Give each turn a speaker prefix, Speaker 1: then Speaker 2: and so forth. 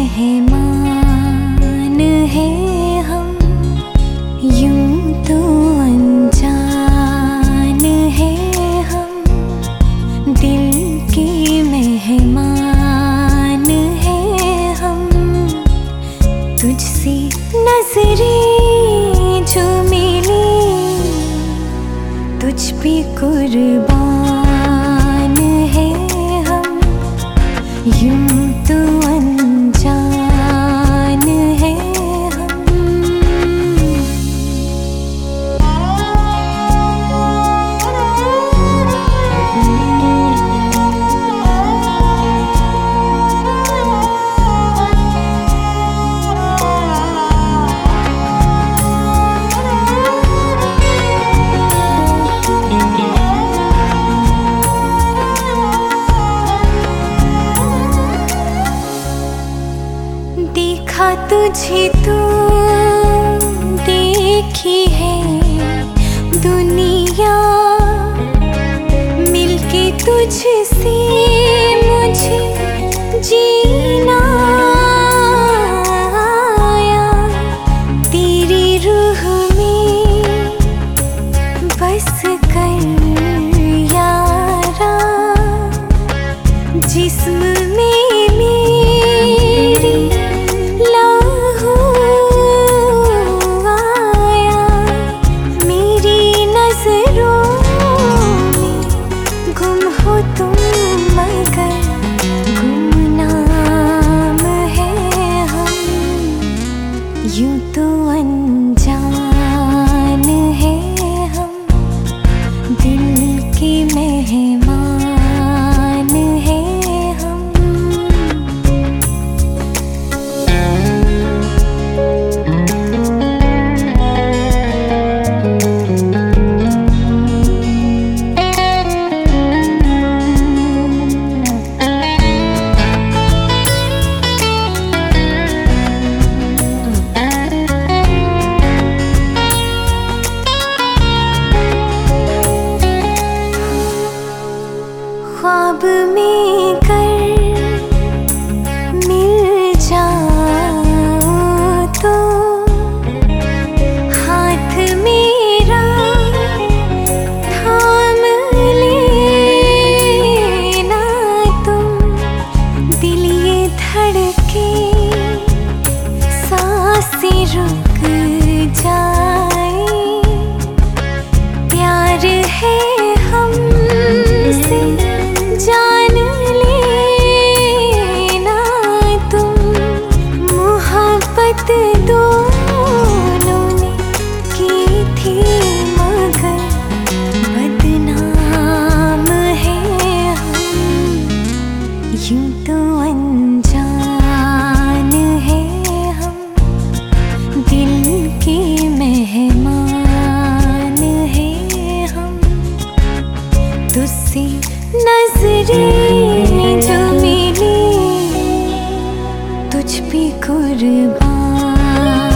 Speaker 1: मेहमान हैं हम, यूं तो अनजान हैं हम, दिल के मेहमान हैं हम। तुझसे नजरें जो मिली, तुझ पे कुर्बान हैं हम, यूं तो अनजान हैं हम। देखा तुझे तो देखी है दुनिया, मिलके तुझसे मुझे जीना आया। तेरी रूह में बस कर यारा, जिस्म में मेरी लहू आया। मेरी नजरों में गुम हो तुम, मगर गुमनाम हैं हम, यूं तो अनजान हैं हम, दिल के मेहमान हैं हम। ख्वाब में कर मिल जाऊं तो, हाथ मेरा थाम लेना तुम। दिल ये धड़के, सांसें रुक जाए, प्यार है हमसे जान लेना तुम। मोहब्बत दोनों ने की थी, मगर बदनाम हैं हम, यूं तो अनजान हैं हम, दिल के मेहमान हैं हम। तुझसे नजरें जो मिली, तुझ पे कुर्बान